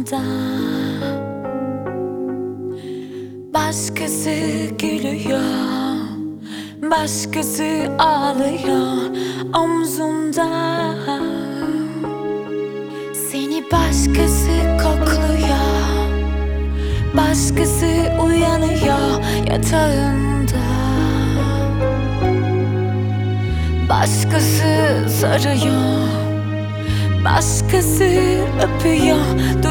omzumda. Başkası gülüyor, başkası ağlıyor omzumda. Seni başkası kokluyor, başkası uyanıyor yatağında. Başkası sarıyor, başkası öpüyor.